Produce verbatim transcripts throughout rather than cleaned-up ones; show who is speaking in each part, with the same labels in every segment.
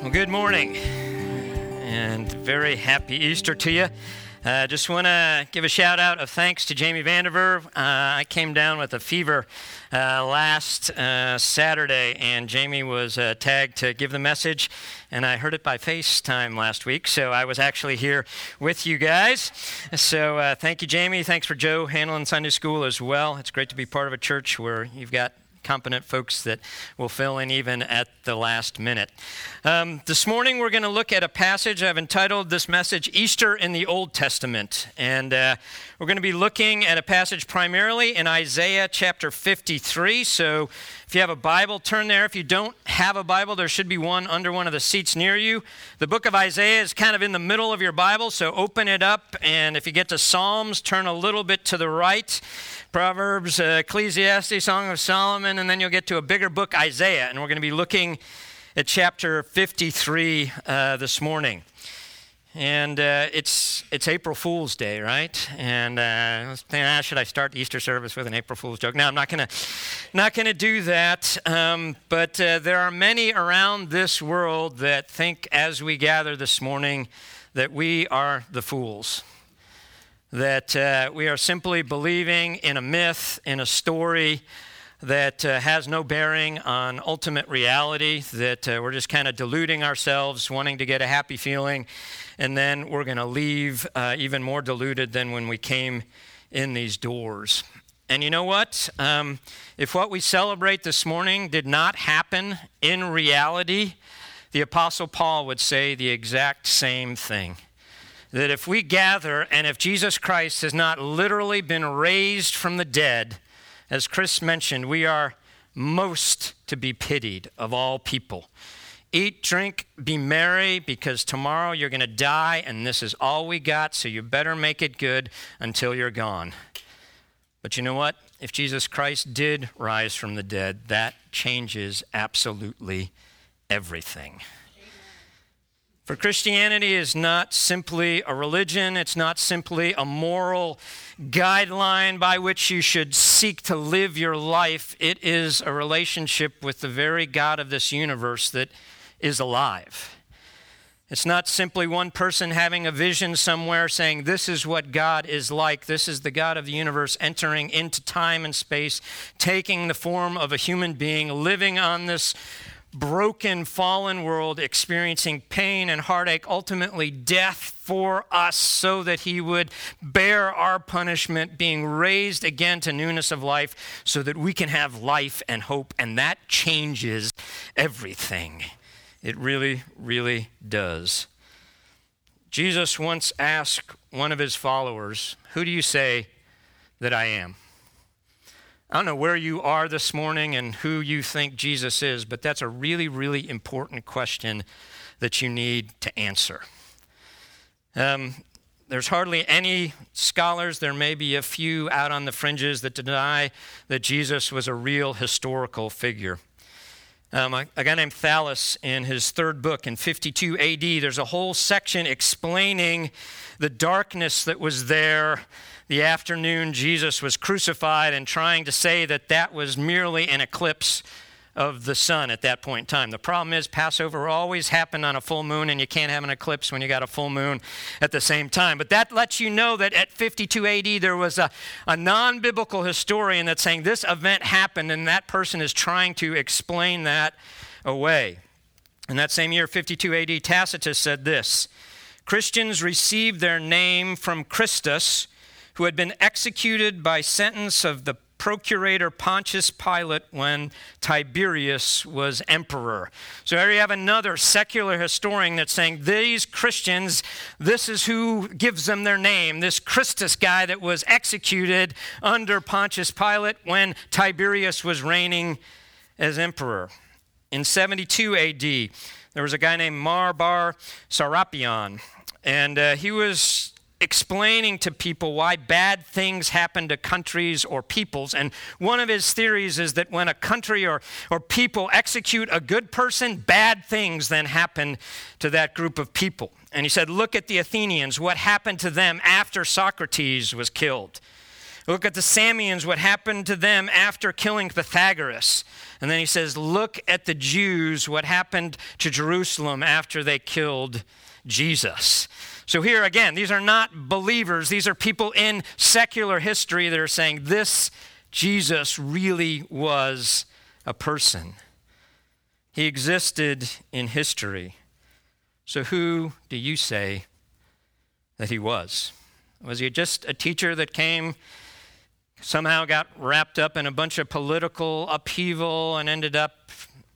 Speaker 1: Well, good morning, and very happy Easter to you. I uh, just want to give a shout out of thanks to Jamie Vandiver. Uh, I came down with a fever uh, last uh, Saturday, and Jamie was uh, tagged to give the message, and I heard it by FaceTime last week, so I was actually here with you guys. So uh, thank you, Jamie. Thanks for Joe handling Sunday school as well. It's great to be part of a church where you've got competent folks that will fill in even at the last minute. Um, this morning we're going to look at a passage. I've entitled this message, Easter in the Old Testament. And uh, we're going to be looking at a passage primarily in Isaiah chapter fifty-three. So if you have a Bible, turn there. If you don't have a Bible, there should be one under one of the seats near you. The book of Isaiah is kind of in the middle of your Bible, so open it up. And if you get to Psalms, turn a little bit to the right. Proverbs, uh, Ecclesiastes, Song of Solomon, and then you'll get to a bigger book, Isaiah. And we're going to be looking at chapter fifty-three uh, this morning. And uh, it's it's April Fool's Day, right? And uh, I was thinking, ah, should I start the Easter service with an April Fool's joke? No, I'm not going to not going to do that. Um, but uh, there are many around this world that think, as we gather this morning, that we are the fools. That uh, we are simply believing in a myth, in a story that uh, has no bearing on ultimate reality, that uh, we're just kind of deluding ourselves, wanting to get a happy feeling, and then we're going to leave uh, even more deluded than when we came in these doors. And you know what? Um, if what we celebrate this morning did not happen in reality, the Apostle Paul would say the exact same thing. That if we gather, and if Jesus Christ has not literally been raised from the dead, as Chris mentioned, we are most to be pitied of all people. Eat, drink, be merry, because tomorrow you're going to die, and this is all we got, so you better make it good until you're gone. But you know what? If Jesus Christ did rise from the dead, that changes absolutely everything. For Christianity is not simply a religion. It's not simply a moral guideline by which you should seek to live your life. It is a relationship with the very God of this universe that is alive. It's not simply one person having a vision somewhere saying, this is what God is like. This is the God of the universe entering into time and space, taking the form of a human being, living on this broken, fallen world, experiencing pain and heartache, ultimately death for us so that he would bear our punishment, being raised again to newness of life so that we can have life and hope. And that changes everything. It really, really does. Jesus once asked one of his followers, who do you say that I am? I don't know where you are this morning and who you think Jesus is, but that's a really, really important question that you need to answer. Um, there's hardly any scholars, there may be a few out on the fringes that deny that Jesus was a real historical figure. Um, a, a guy named Thallus, in his third book in fifty-two A D, there's a whole section explaining the darkness that was there the afternoon Jesus was crucified, and trying to say that that was merely an eclipse of the sun at that point in time. The problem is Passover always happened on a full moon, and you can't have an eclipse when you got a full moon at the same time. But that lets you know that at fifty-two A D there was a, a non-biblical historian that's saying this event happened, and that person is trying to explain that away. In that same year, fifty-two A D, Tacitus said this: Christians received their name from Christus, who had been executed by sentence of the procurator Pontius Pilate when Tiberius was emperor. So here you have another secular historian that's saying these Christians, this is who gives them their name, this Christus guy that was executed under Pontius Pilate when Tiberius was reigning as emperor. In seventy-two A D, there was a guy named Mar Bar Serapion, and uh, he was explaining to people why bad things happen to countries or peoples. And one of his theories is that when a country or, or people execute a good person, bad things then happen to that group of people. And he said, look at the Athenians, what happened to them after Socrates was killed. Look at the Samians, what happened to them after killing Pythagoras. And then he says, look at the Jews, what happened to Jerusalem after they killed Jesus. So here again, these are not believers. These are people in secular history that are saying this Jesus really was a person. He existed in history. So who do you say that he was? Was he just a teacher that came, somehow got wrapped up in a bunch of political upheaval and ended up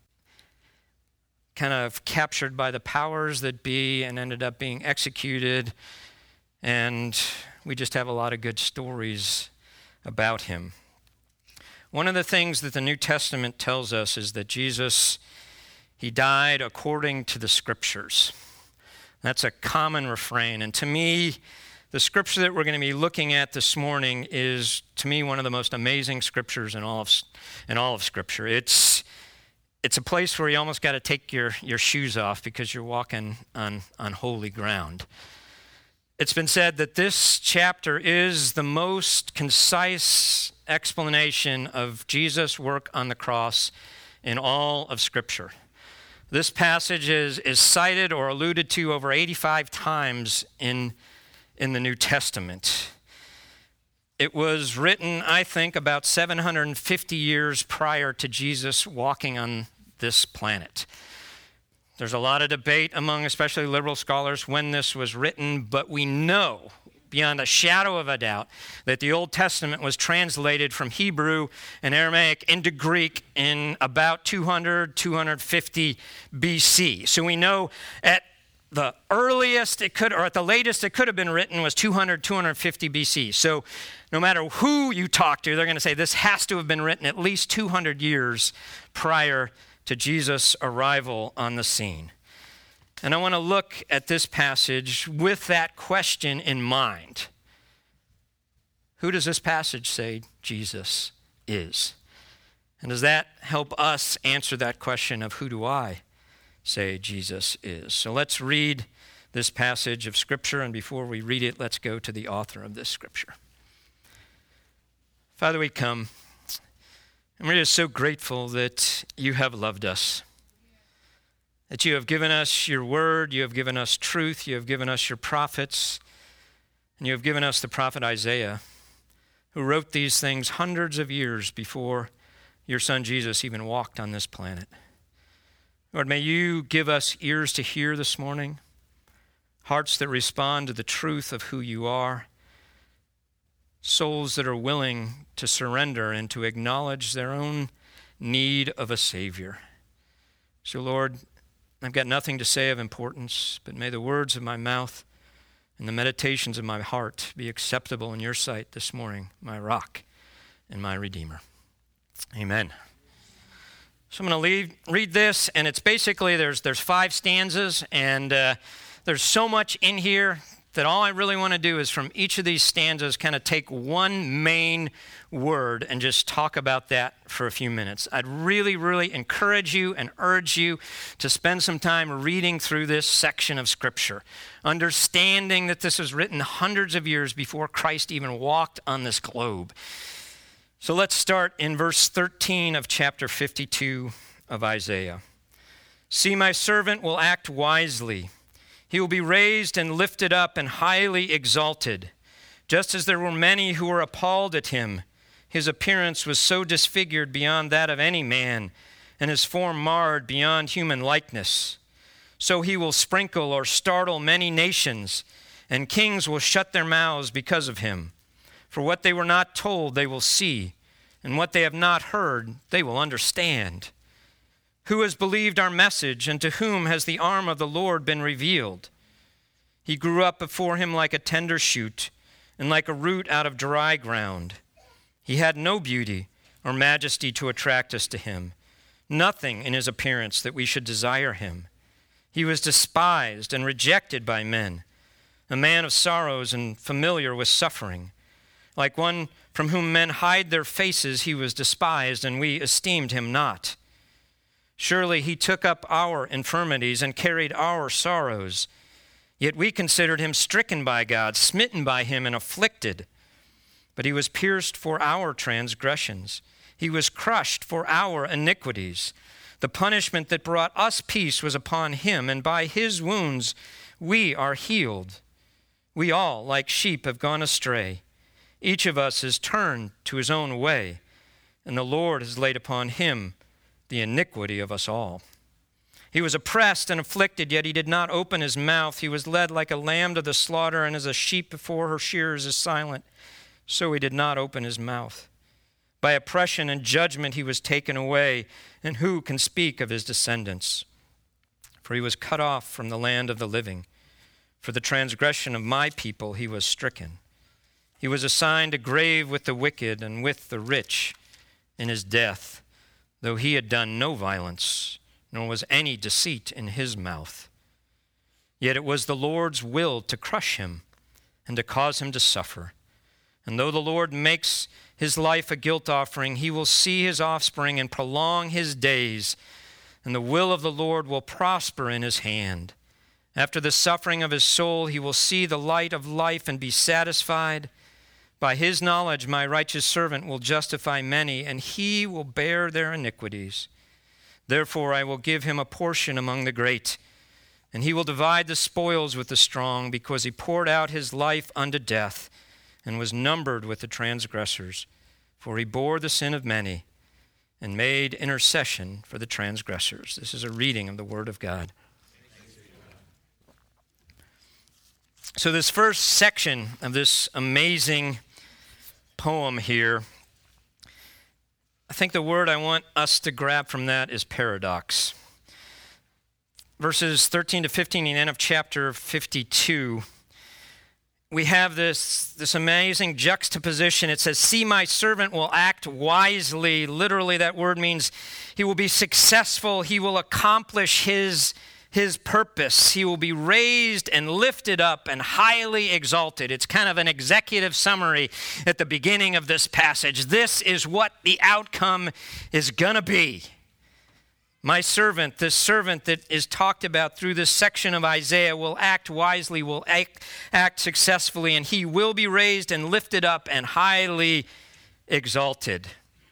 Speaker 1: kind of captured by the powers that be and ended up being executed? And we just have a lot of good stories about him. One of the things that the New Testament tells us is that Jesus, he died according to the Scriptures. That's a common refrain. And to me, the scripture that we're going to be looking at this morning is, to me, one of the most amazing scriptures in all of in all of Scripture. It's it's a place where you almost got to take your, your shoes off because you're walking on, on holy ground. It's been said that this chapter is the most concise explanation of Jesus' work on the cross in all of Scripture. This passage is, is cited or alluded to over eighty-five times in in the New Testament. It was written, I think, about seven hundred fifty years prior to Jesus walking on this planet. There's a lot of debate among especially liberal scholars when this was written, but we know beyond a shadow of a doubt that the Old Testament was translated from Hebrew and Aramaic into Greek in about two hundred, two fifty B C. So we know at the earliest it could, or at the latest it could have been written was two hundred, two fifty B C. So no matter who you talk to, they're going to say this has to have been written at least two hundred years prior to Jesus' arrival on the scene. And I want to look at this passage with that question in mind. Who does this passage say Jesus is? And does that help us answer that question of who do I say Jesus is? So let's read this passage of Scripture, and before we read it, let's go to the author of this Scripture. Father, we come, and we're just so grateful that you have loved us, that you have given us your word, you have given us truth, you have given us your prophets, and you have given us the prophet Isaiah, who wrote these things hundreds of years before your son Jesus even walked on this planet. Lord, may you give us ears to hear this morning, hearts that respond to the truth of who you are, souls that are willing to surrender and to acknowledge their own need of a Savior. So, Lord, I've got nothing to say of importance, but may the words of my mouth and the meditations of my heart be acceptable in your sight this morning, my rock and my Redeemer. Amen. So I'm going to leave, read this, and it's basically, there's there's five stanzas, and uh, there's so much in here that all I really want to do is from each of these stanzas kind of take one main word and just talk about that for a few minutes. I'd really, really encourage you and urge you to spend some time reading through this section of Scripture, understanding that this was written hundreds of years before Christ even walked on this globe. So let's start in verse thirteen of chapter fifty-two of Isaiah. See, my servant will act wisely. He will be raised and lifted up and highly exalted. Just as there were many who were appalled at him, his appearance was so disfigured beyond that of any man, and his form marred beyond human likeness. So he will sprinkle or startle many nations, and kings will shut their mouths because of him. For what they were not told, they will see, and what they have not heard, they will understand. Who has believed our message, and to whom has the arm of the Lord been revealed? He grew up before him like a tender shoot, and like a root out of dry ground. He had no beauty or majesty to attract us to him, nothing in his appearance that we should desire him. He was despised and rejected by men, a man of sorrows and familiar with suffering. Like one from whom men hide their faces, he was despised, and we esteemed him not. Surely he took up our infirmities and carried our sorrows. Yet we considered him stricken by God, smitten by him, and afflicted. but he was pierced for our transgressions. He was crushed for our iniquities. The punishment that brought us peace was upon him, and by his wounds we are healed. We all, like sheep, have gone astray. Each of us has turned to his own way, and the Lord has laid upon him the iniquity of us all. He was oppressed and afflicted, yet he did not open his mouth. He was led like a lamb to the slaughter, and as a sheep before her shearers is silent, so he did not open his mouth. By oppression and judgment he was taken away, and who can speak of his descendants? For he was cut off from the land of the living. For the transgression of my people he was stricken. He was assigned a grave with the wicked and with the rich in his death, though he had done no violence, nor was any deceit in his mouth. Yet it was the Lord's will to crush him and to cause him to suffer. And though the Lord makes his life a guilt offering, he will see his offspring and prolong his days, and the will of the Lord will prosper in his hand. After the suffering of his soul, he will see the light of life and be satisfied. By his knowledge, my righteous servant will justify many, and he will bear their iniquities. Therefore, I will give him a portion among the great, and he will divide the spoils with the strong, because he poured out his life unto death, and was numbered with the transgressors. For he bore the sin of many, and made intercession for the transgressors. This is a reading of the word of God. So this first section of this amazing poem here, I think the word I want us to grab from that is paradox. Verses thirteen to fifteen, the end of chapter fifty-two, we have this, this amazing juxtaposition. It says, see, my servant will act wisely. Literally, that word means he will be successful. He will accomplish his, his purpose. He will be raised and lifted up and highly exalted. It's kind of an executive summary at the beginning of this passage. This is what the outcome is going to be. My servant, this servant that is talked about through this section of Isaiah, will act wisely, will act, act successfully, and he will be raised and lifted up and highly exalted.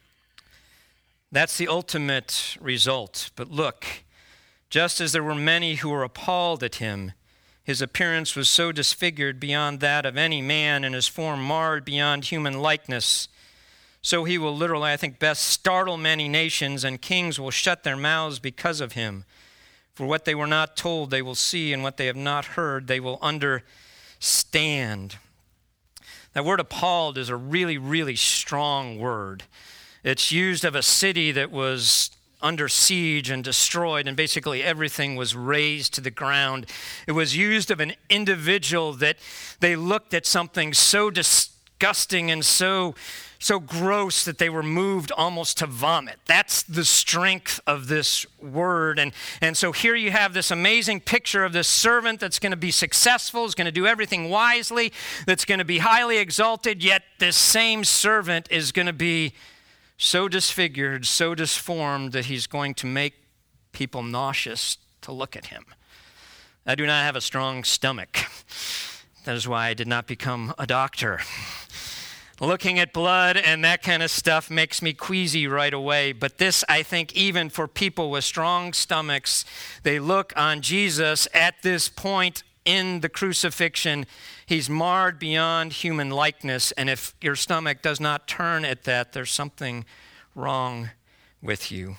Speaker 1: That's the ultimate result. But look, just as there were many who were appalled at him, his appearance was so disfigured beyond that of any man, and his form marred beyond human likeness. So he will literally, I think, best startle many nations, and kings will shut their mouths because of him. For what they were not told, they will see, and what they have not heard, they will understand. That word appalled is a really, really strong word. It's used of a city that was under siege and destroyed, and basically everything was razed to the ground. It was used of an individual that they looked at something so disgusting and so so gross that they were moved almost to vomit. That's the strength of this word. And, and so here you have this amazing picture of this servant that's going to be successful, is going to do everything wisely, that's going to be highly exalted, yet this same servant is going to be so disfigured, so disformed that he's going to make people nauseous to look at him. I do not have a strong stomach. That is why I did not become a doctor. Looking at blood and that kind of stuff makes me queasy right away. But this, I think, even for people with strong stomachs, they look on Jesus at this point in the crucifixion. He's marred beyond human likeness. And if your stomach does not turn at that, there's something wrong with you.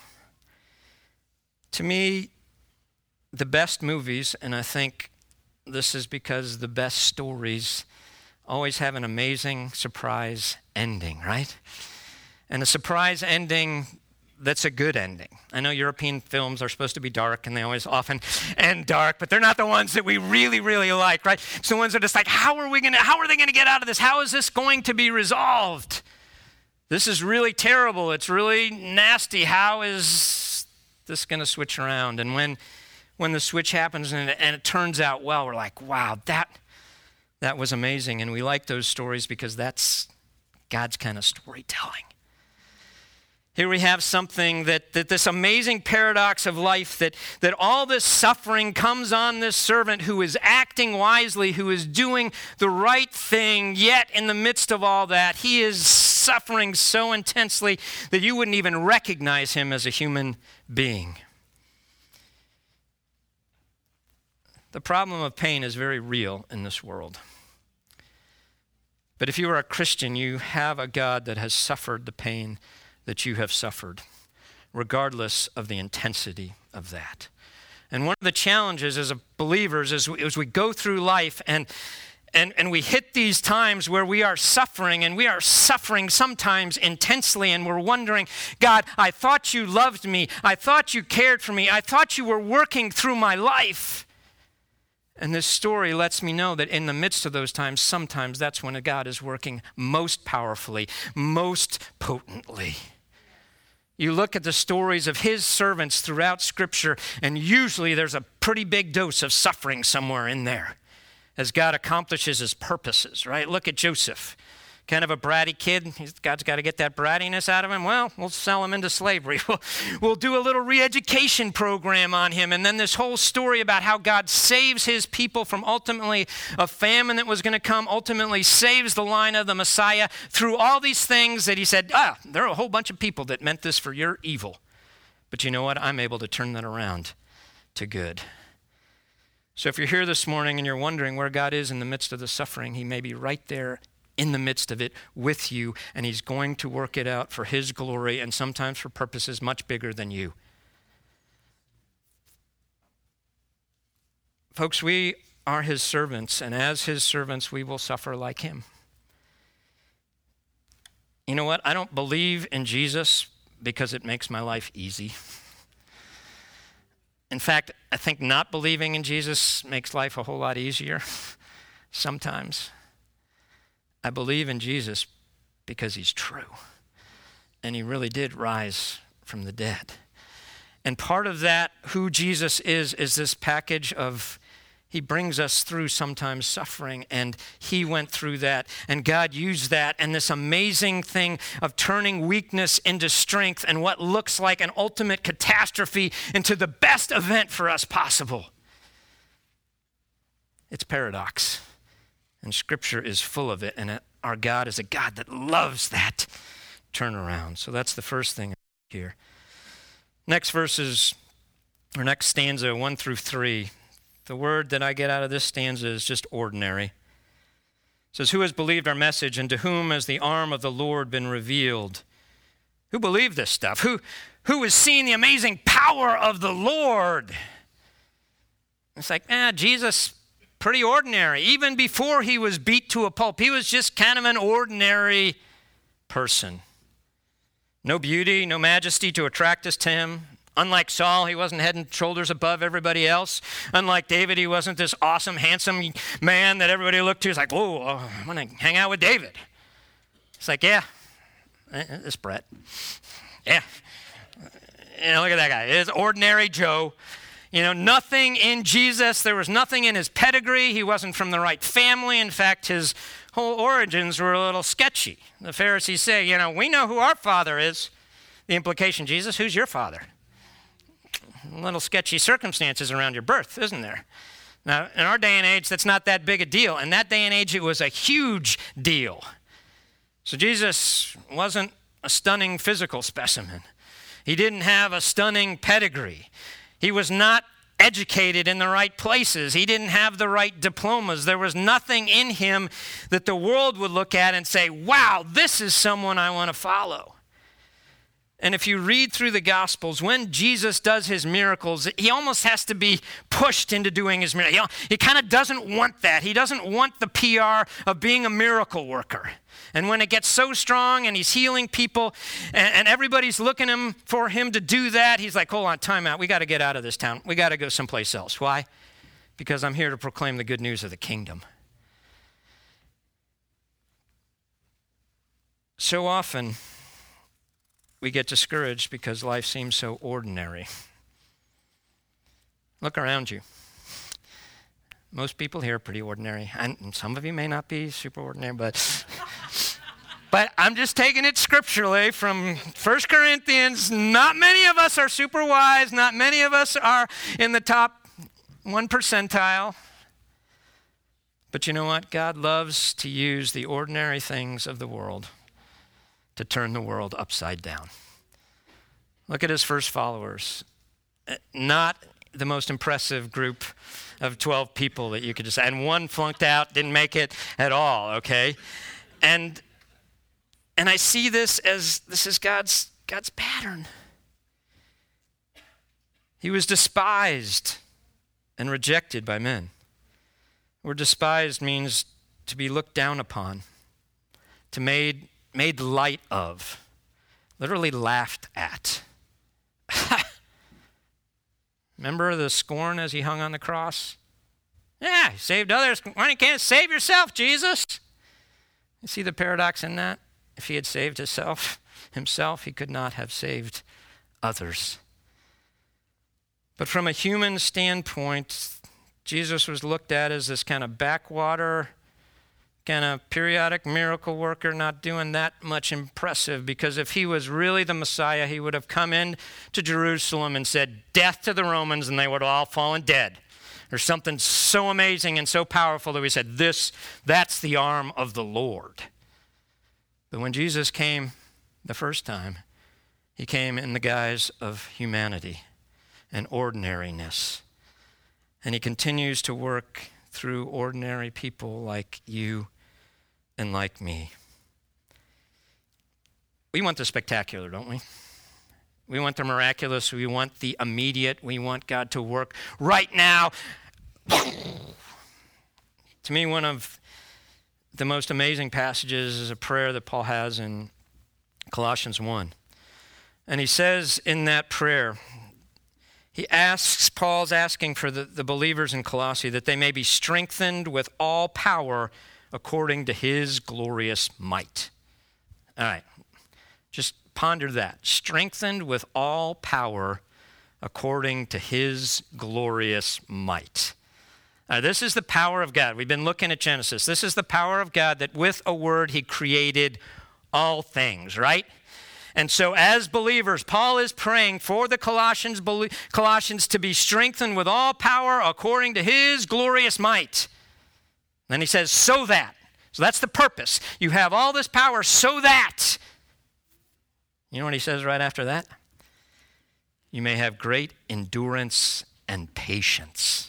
Speaker 1: To me, the best movies, and I think this is because the best stories always have an amazing surprise ending, right? And a surprise ending that's a good ending. I know European films are supposed to be dark, and they always often end dark, but they're not the ones that we really, really like, right? It's the ones that are just like, how are we gonna, how are they gonna get out of this? How is this going to be resolved? This is really terrible. It's really nasty. How is this gonna switch around? And when when the switch happens and it, and it turns out well, we're like, wow, that That was amazing, and we like those stories because that's God's kind of storytelling. Here we have something that, that this amazing paradox of life, that, that all this suffering comes on this servant who is acting wisely, who is doing the right thing, yet in the midst of all that, he is suffering so intensely that you wouldn't even recognize him as a human being. The problem of pain is very real in this world. But if you are a Christian, you have a God that has suffered the pain that you have suffered, regardless of the intensity of that. And one of the challenges as a believers is as we go through life and, and, and we hit these times where we are suffering, and we are suffering sometimes intensely, and we're wondering, God, I thought you loved me. I thought you cared for me. I thought you were working through my life. And this story lets me know that in the midst of those times, sometimes that's when God is working most powerfully, most potently. You look at the stories of his servants throughout Scripture, and usually there's a pretty big dose of suffering somewhere in there as God accomplishes his purposes, right? Look at Joseph. Kind of a bratty kid. He's, God's got to get that brattiness out of him. Well, we'll sell him into slavery. We'll, we'll do a little re-education program on him. And then this whole story about how God saves his people from ultimately a famine that was going to come, ultimately saves the line of the Messiah through all these things that he said, ah, there are a whole bunch of people that meant this for your evil. But you know what? I'm able to turn that around to good. So if you're here this morning and you're wondering where God is in the midst of the suffering, he may be right there in the midst of it with you, and he's going to work it out for his glory and sometimes for purposes much bigger than you. Folks, we are his servants, and as his servants, we will suffer like him. You know what? I don't believe in Jesus because it makes my life easy. In fact, I think not believing in Jesus makes life a whole lot easier sometimes. I believe in Jesus because he's true. And he really did rise from the dead. And part of that, who Jesus is, is this package of, he brings us through sometimes suffering, and he went through that. And God used that and this amazing thing of turning weakness into strength and what looks like an ultimate catastrophe into the best event for us possible. It's paradox. And Scripture is full of it, and our God is a God that loves that turnaround. So that's the first thing here. Next verses, or next stanza, one through three. The word that I get out of this stanza is just ordinary. It says, who has believed our message, and to whom has the arm of the Lord been revealed? Who believed this stuff? Who, who has seen the amazing power of the Lord? It's like, eh, Jesus, pretty ordinary. Even before he was beat to a pulp, he was just kind of an ordinary person. No beauty, no majesty to attract us to him. Unlike Saul, he wasn't head and shoulders above everybody else. Unlike David, he wasn't this awesome, handsome man that everybody looked to. It's like, whoa, oh, I'm going to hang out with David. It's like, yeah, this Brett. Yeah. You know, look at that guy. It's ordinary Joe. You know, nothing in Jesus. There was nothing in his pedigree. He wasn't from the right family. In fact, his whole origins were a little sketchy. The Pharisees say, you know, we know who our father is. The implication, Jesus, who's your father? A little sketchy circumstances around your birth, isn't there? Now, in our day and age, that's not that big a deal. In that day and age, it was a huge deal. So Jesus wasn't a stunning physical specimen. He didn't have a stunning pedigree. He was not educated in the right places. He didn't have the right diplomas. There was nothing in him that the world would look at and say, wow, this is someone I want to follow. And if you read through the Gospels, when Jesus does his miracles, he almost has to be pushed into doing his miracles. He kind of doesn't want that. He doesn't want the P R of being a miracle worker. And when it gets so strong and he's healing people and, and everybody's looking him for him to do that, he's like, hold on, time out. We got to get out of this town. We got to go someplace else. Why? Because I'm here to proclaim the good news of the kingdom. So often, we get discouraged because life seems so ordinary. Look around you. Most people here are pretty ordinary. And some of you may not be super ordinary, but But I'm just taking it scripturally from First Corinthians. Not many of us are super wise. Not many of us are in the top one percentile. But you know what? God loves to use the ordinary things of the world to turn the world upside down. Look at his first followers. Not the most impressive group of twelve people that you could just, and one flunked out, didn't make it at all, okay? And and I see this as, this is God's God's pattern. He was despised and rejected by men. Where despised means to be looked down upon, to made made light of, literally laughed at. Remember the scorn as he hung on the cross? Yeah, he saved others. Why can't you save yourself, Jesus? You see the paradox in that? If he had saved himself, himself, he could not have saved others. But from a human standpoint, Jesus was looked at as this kind of backwater, kind of periodic miracle worker, not doing that much impressive, because if he was really the Messiah, he would have come in to Jerusalem and said, death to the Romans, and they would have all fallen dead. Or something so amazing and so powerful that we said, this, that's the arm of the Lord. But when Jesus came the first time, he came in the guise of humanity and ordinariness. And he continues to work through ordinary people like you and like me. We want the spectacular, don't we? We want the miraculous. We want the immediate. We want God to work right now. To me, one of the most amazing passages is a prayer that Paul has in Colossians one. And he says in that prayer, he asks, Paul's asking for the, the believers in Colossae that they may be strengthened with all power according to his glorious might. All right, just ponder that. Strengthened with all power according to his glorious might. Now, this is the power of God. We've been looking at Genesis. This is the power of God that with a word he created all things, right? And so as believers, Paul is praying for the Colossians, Colossians to be strengthened with all power according to his glorious might. Then he says, so that. So that's the purpose. You have all this power so that. You know what he says right after that? You may have great endurance and patience.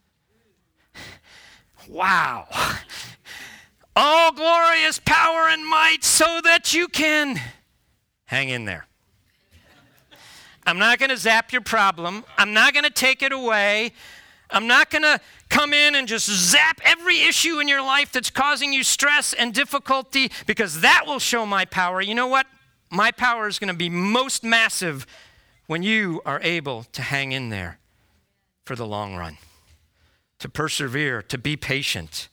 Speaker 1: Wow. All glorious power and might so that you can hang in there. I'm not going to zap your problem. I'm not going to take it away. I'm not going to come in and just zap every issue in your life that's causing you stress and difficulty, because that will show my power. You know what? My power is going to be most massive when you are able to hang in there for the long run, to persevere, to be patient.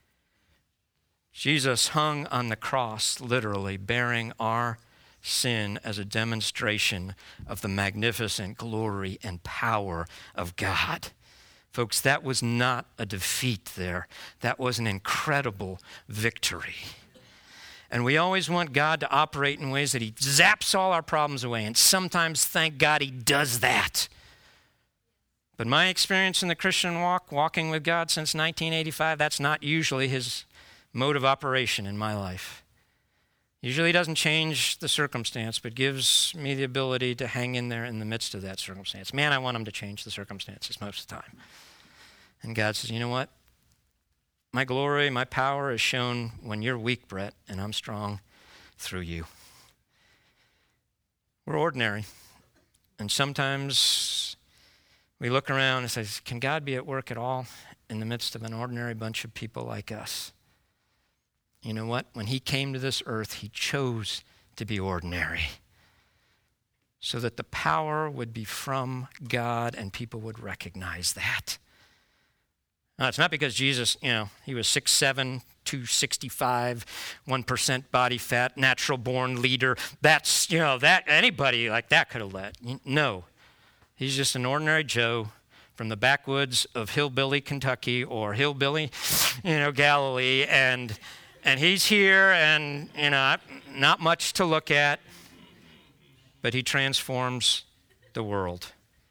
Speaker 1: Jesus hung on the cross, literally bearing our sin as a demonstration of the magnificent glory and power of God. Folks, that was not a defeat there. That was an incredible victory. And we always want God to operate in ways that he zaps all our problems away. And sometimes, thank God, he does that. But my experience in the Christian walk, walking with God since nineteen eighty-five, that's not usually his mode of operation in my life. Usually doesn't change the circumstance, but gives me the ability to hang in there in the midst of that circumstance. Man, I want him to change the circumstances most of the time. And God says, you know what? My glory, my power is shown when you're weak, Brett, and I'm strong through you. We're ordinary. And sometimes we look around and say, can God be at work at all in the midst of an ordinary bunch of people like us? You know what? When he came to this earth, he chose to be ordinary so that the power would be from God and people would recognize that. Now, it's not because Jesus, you know, he was six seven, two sixty-five, one percent body fat, natural born leader. That's, you know, that anybody like that could have led. No, he's just an ordinary Joe from the backwoods of hillbilly Kentucky or hillbilly, you know, Galilee, and And he's here, and, you know, not much to look at, but he transforms the world.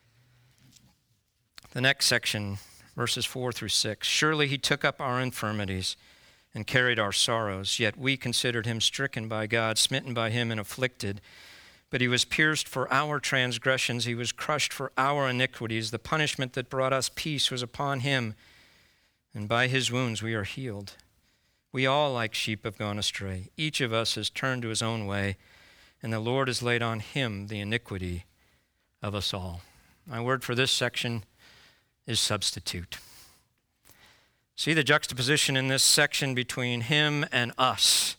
Speaker 1: The next section, verses four through six. Surely he took up our infirmities and carried our sorrows, yet we considered him stricken by God, smitten by him and afflicted. But he was pierced for our transgressions, he was crushed for our iniquities. The punishment that brought us peace was upon him, and by his wounds we are healed. We all like sheep have gone astray. Each of us has turned to his own way, and the Lord has laid on him the iniquity of us all. My word for this section is substitute. See the juxtaposition in this section between him and us.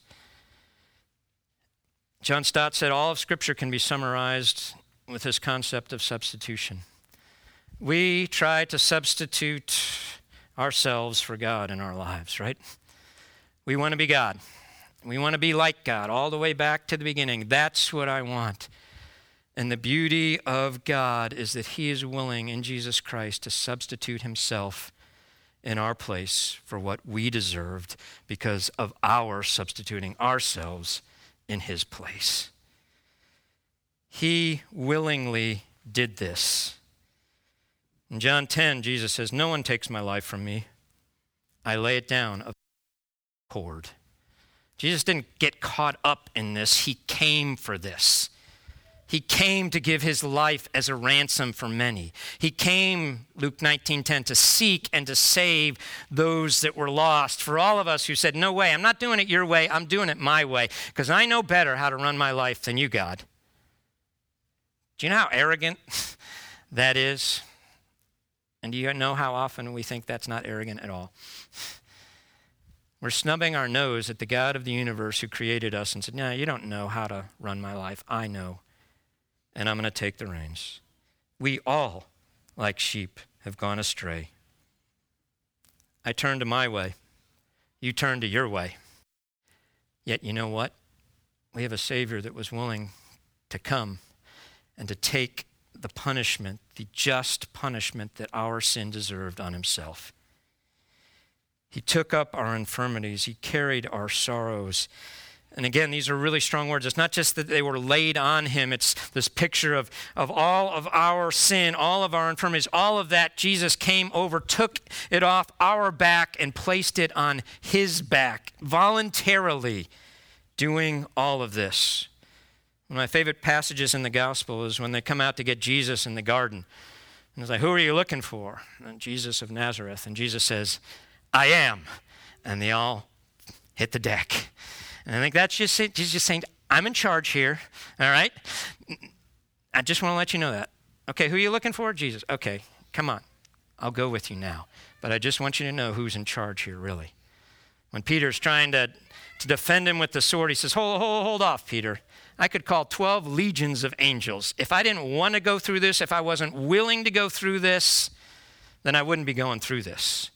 Speaker 1: John Stott said all of Scripture can be summarized with this concept of substitution. We try to substitute ourselves for God in our lives, right? We want to be God. We want to be like God all the way back to the beginning. That's what I want. And the beauty of God is that he is willing in Jesus Christ to substitute himself in our place for what we deserved because of our substituting ourselves in his place. He willingly did this. In John ten, Jesus says, "No one takes my life from me. I lay it down of accord." Jesus didn't get caught up in this. He came for this. He came to give his life as a ransom for many. He came, Luke nineteen ten, to seek and to save those that were lost. For all of us who said, no way, I'm not doing it your way, I'm doing it my way, because I know better how to run my life than you, God. Do you know how arrogant that is? And do you know how often we think that's not arrogant at all? We're snubbing our nose at the God of the universe who created us and said, no, you don't know how to run my life. I know. And I'm going to take the reins. We all, like sheep, have gone astray. I turned to my way. You turned to your way. Yet you know what? We have a Savior that was willing to come and to take the punishment, the just punishment that our sin deserved on himself. He took up our infirmities. He carried our sorrows. And again, these are really strong words. It's not just that they were laid on him. It's this picture of, of all of our sin, all of our infirmities, all of that. Jesus came over, took it off our back, and placed it on his back, voluntarily doing all of this. One of my favorite passages in the gospel is when they come out to get Jesus in the garden. And it's like, who are you looking for? And Jesus of Nazareth. And Jesus says, I am. And they all hit the deck. And I think that's just, he's just saying, I'm in charge here, all right? I just want to let you know that. Okay, who are you looking for? Jesus. Okay, come on. I'll go with you now. But I just want you to know who's in charge here, really. When Peter's trying to, to defend him with the sword, he says, hold, hold, hold off, Peter. I could call twelve legions of angels. If I didn't want to go through this, if I wasn't willing to go through this, then I wouldn't be going through this.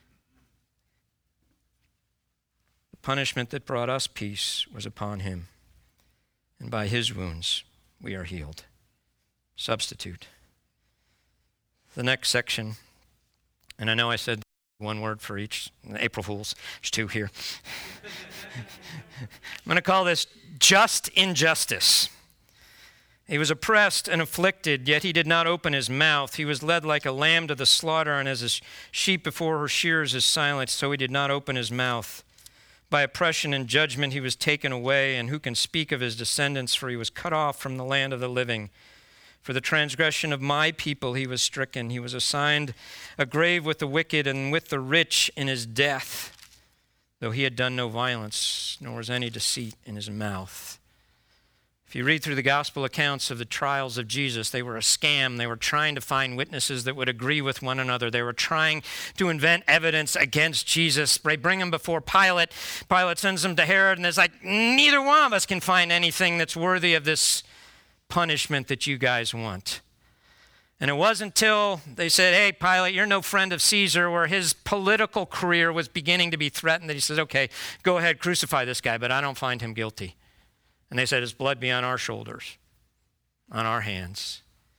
Speaker 1: Punishment that brought us peace was upon him, and by his wounds we are healed. Substitute. The next section, and I know I said one word for each, April Fools, there's two here. I'm going to call this just injustice. He was oppressed and afflicted, yet he did not open his mouth. He was led like a lamb to the slaughter, and as a sheep before her shearers is silent, so he did not open his mouth. By oppression and judgment he was taken away, and who can speak of his descendants? For he was cut off from the land of the living. For the transgression of my people he was stricken. He was assigned a grave with the wicked and with the rich in his death, though he had done no violence, nor was any deceit in his mouth. If you read through the gospel accounts of the trials of Jesus, they were a scam. They were trying to find witnesses that would agree with one another. They were trying to invent evidence against Jesus. They bring him before Pilate. Pilate sends him to Herod, and it's like, neither one of us can find anything that's worthy of this punishment that you guys want. And it wasn't until they said, hey, Pilate, you're no friend of Caesar, where his political career was beginning to be threatened, that he says, okay, go ahead, crucify this guy, but I don't find him guilty. And they said, his blood be on our shoulders, on our hands.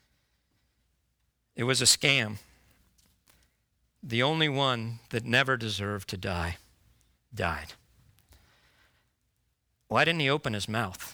Speaker 1: It was a scam. The only one that never deserved to die, died. Why didn't he open his mouth?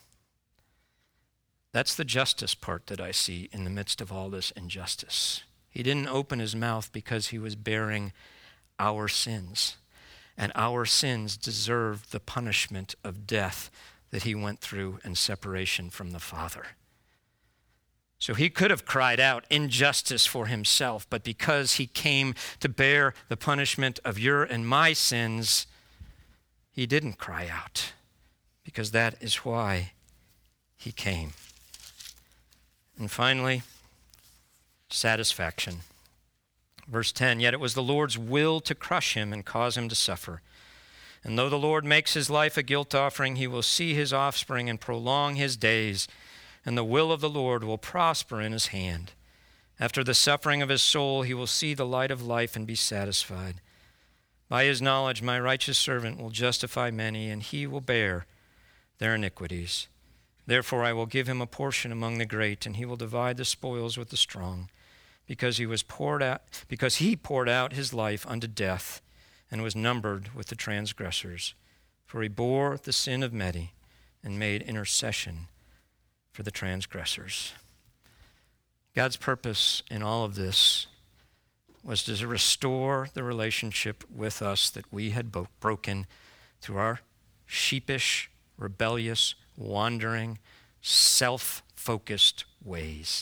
Speaker 1: That's the justice part that I see in the midst of all this injustice. He didn't open his mouth because he was bearing our sins. And our sins deserved the punishment of death that he went through in separation from the Father. So he could have cried out injustice for himself, but because he came to bear the punishment of your and my sins, he didn't cry out, because that is why he came. And finally, satisfaction. Verse ten, yet it was the Lord's will to crush him and cause him to suffer. And though the Lord makes his life a guilt offering, he will see his offspring and prolong his days, and the will of the Lord will prosper in his hand. After the suffering of his soul, he will see the light of life and be satisfied. By his knowledge, my righteous servant will justify many, and he will bear their iniquities. Therefore I will give him a portion among the great, and he will divide the spoils with the strong, because he was poured out, because he poured out his life unto death, and was numbered with the transgressors. For he bore the sin of many, and made intercession for the transgressors. God's purpose in all of this was to restore the relationship with us that we had bo- broken through our sheepish, rebellious, wandering, self-focused ways.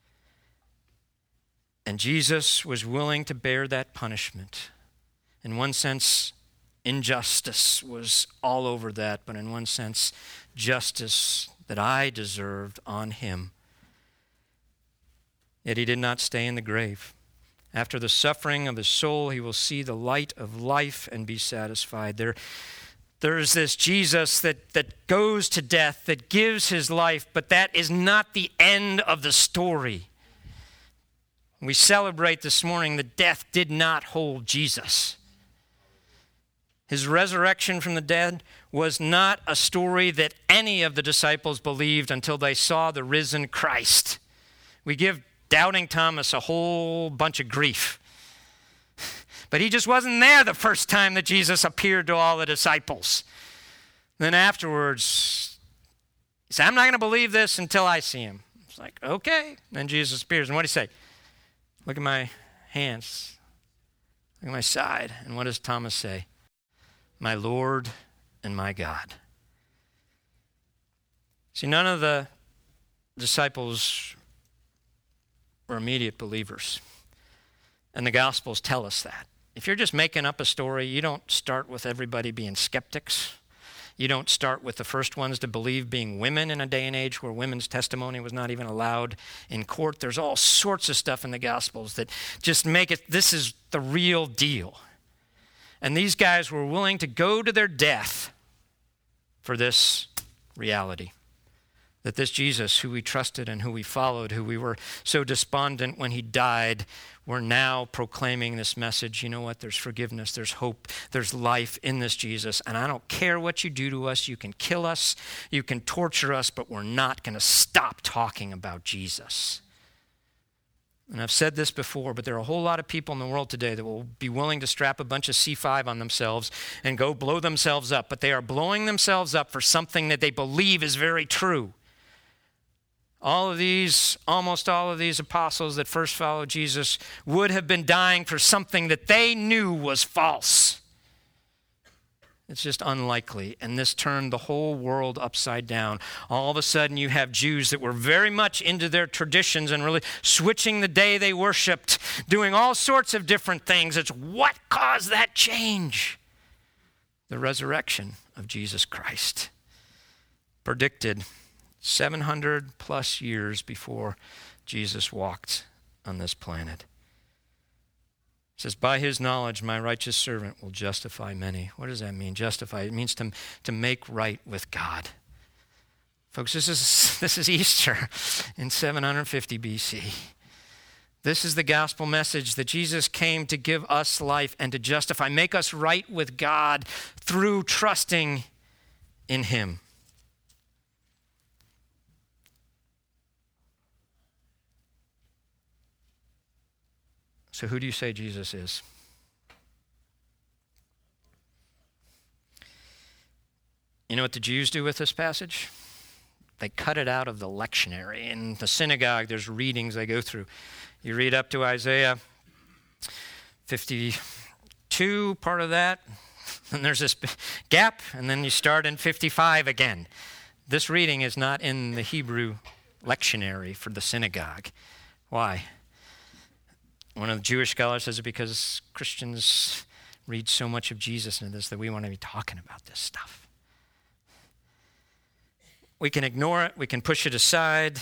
Speaker 1: And Jesus was willing to bear that punishment. In one sense, injustice was all over that, but in one sense, justice that I deserved on him. Yet he did not stay in the grave. After the suffering of his soul, he will see the light of life and be satisfied. There There's this Jesus that, that goes to death, that gives his life, but that is not the end of the story. We celebrate this morning that death did not hold Jesus. His resurrection from the dead was not a story that any of the disciples believed until they saw the risen Christ. We give doubting Thomas a whole bunch of grief. But he just wasn't there the first time that Jesus appeared to all the disciples. Then afterwards, he said, I'm not going to believe this until I see him. It's like, okay. Then Jesus appears. And what did he say? Look at my hands. Look at my side. And what does Thomas say? My Lord and my God. See, none of the disciples were immediate believers. And the Gospels tell us that. If you're just making up a story, you don't start with everybody being skeptics. You don't start with the first ones to believe being women in a day and age where women's testimony was not even allowed in court. There's all sorts of stuff in the Gospels that just make it, this is the real deal. And these guys were willing to go to their death for this reality. That this Jesus, who we trusted and who we followed, who we were so despondent when he died, we're now proclaiming this message. You know what? There's forgiveness, there's hope, there's life in this Jesus. And I don't care what you do to us. You can kill us, you can torture us, but we're not going to stop talking about Jesus. And I've said this before, but there are a whole lot of people in the world today that will be willing to strap a bunch of C five on themselves and go blow themselves up. But they are blowing themselves up for something that they believe is very true. All of these, almost all of these apostles that first followed Jesus would have been dying for something that they knew was false. It's just unlikely. And this turned the whole world upside down. All of a sudden you have Jews that were very much into their traditions and really switching the day they worshiped, doing all sorts of different things. It's what caused that change? The resurrection of Jesus Christ. Predicted seven hundred plus years before Jesus walked on this planet. It says, by his knowledge, my righteous servant will justify many. What does that mean, justify? It means to, to make right with God. Folks, this is, this is Easter in seven hundred fifty B C. This is the gospel message that Jesus came to give us life and to justify, make us right with God through trusting in him. So who do you say Jesus is? You know what the Jews do with this passage? They cut it out of the lectionary. In the synagogue, there's readings they go through. You read up to Isaiah fifty-two, part of that, and there's this gap, and then you start in fifty-five again. This reading is not in the Hebrew lectionary for the synagogue. Why? One of the Jewish scholars says it because Christians read so much of Jesus into this that we want to be talking about this stuff. We can ignore it, we can push it aside,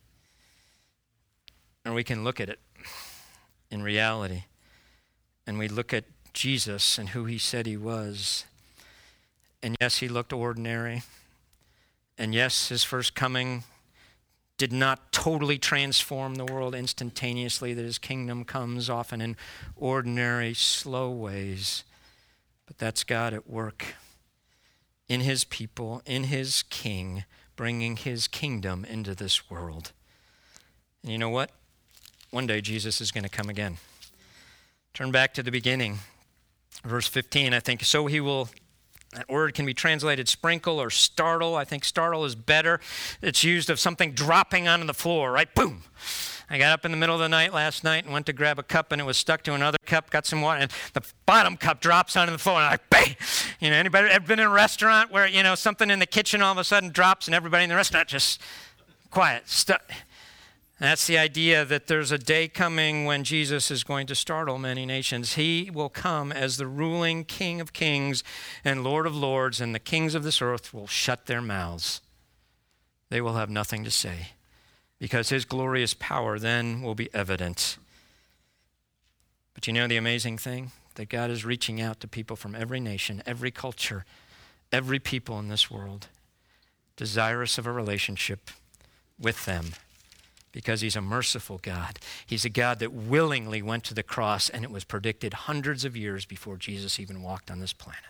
Speaker 1: or we can look at it in reality. And we look at Jesus and who he said he was. And yes, he looked ordinary. And yes, his first coming did not totally transform the world instantaneously, that his kingdom comes often in ordinary, slow ways. But that's God at work in his people, in his king, bringing his kingdom into this world. And you know what? One day Jesus is going to come again. Turn back to the beginning. Verse fifteen, I think, so he will, that word can be translated sprinkle or startle. I think startle is better. It's used of something dropping onto the floor, right? Boom. I got up in the middle of the night last night and went to grab a cup, and it was stuck to another cup, got some water, and the bottom cup drops onto the floor, and I, bang! You know, anybody ever been in a restaurant where, you know, something in the kitchen all of a sudden drops and everybody in the restaurant just quiet, stuck? That's the idea that there's a day coming when Jesus is going to startle many nations. He will come as the ruling King of kings and Lord of lords, and the kings of this earth will shut their mouths. They will have nothing to say, because his glorious power then will be evident. But you know the amazing thing? That God is reaching out to people from every nation, every culture, every people in this world, desirous of a relationship with them, because he's a merciful God. He's a God that willingly went to the cross, and it was predicted hundreds of years before Jesus even walked on this planet.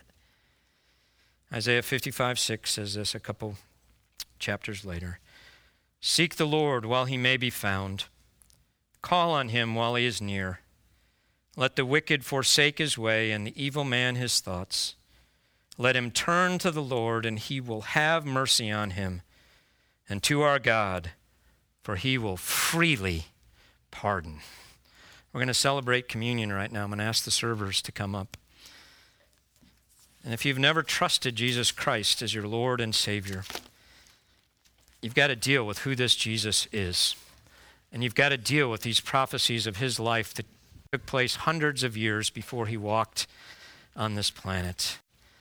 Speaker 1: Isaiah fifty-five six says this a couple chapters later. Seek the Lord while he may be found. Call on him while he is near. Let the wicked forsake his way, and the evil man his thoughts. Let him turn to the Lord, and he will have mercy on him, and to our God, for he will freely pardon. We're going to celebrate communion right now. I'm going to ask the servers to come up. And if you've never trusted Jesus Christ as your Lord and Savior, you've got to deal with who this Jesus is. And you've got to deal with these prophecies of his life that took place hundreds of years before he walked on this planet.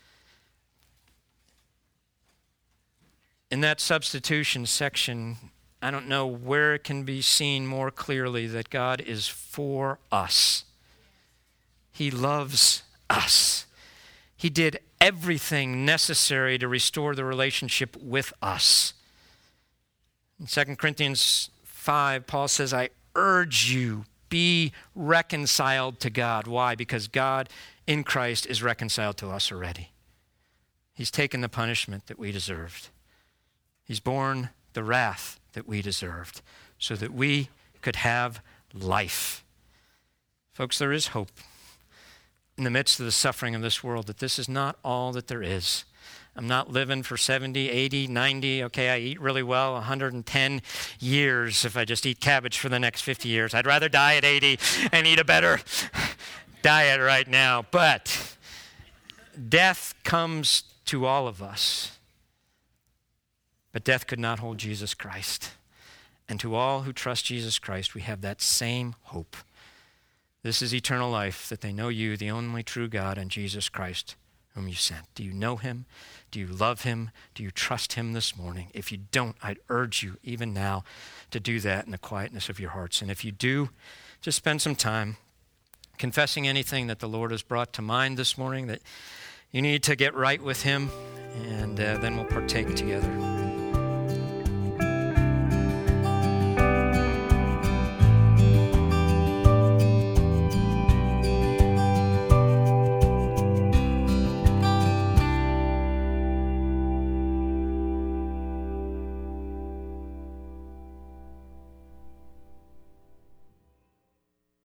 Speaker 1: In that substitution section, I don't know where it can be seen more clearly that God is for us. He loves us. He did everything necessary to restore the relationship with us. In Second Corinthians five, Paul says, I urge you, be reconciled to God. Why? Because God in Christ is reconciled to us already. He's taken the punishment that we deserved. He's borne the wrath that we deserved so that we could have life. Folks, there is hope in the midst of the suffering of this world, that this is not all that there is. I'm not living for seventy, eighty, ninety. Okay, I eat really well, one hundred ten years if I just eat cabbage for the next fifty years. I'd rather die at eighty and eat a better diet right now. But death comes to all of us. But death could not hold Jesus Christ. And to all who trust Jesus Christ, we have that same hope. This is eternal life, that they know you, the only true God, and Jesus Christ, whom you sent. Do you know him? Do you love him? Do you trust him this morning? If you don't, I'd urge you even now to do that in the quietness of your hearts. And if you do, just spend some time confessing anything that the Lord has brought to mind this morning that you need to get right with him, and uh, then we'll partake together.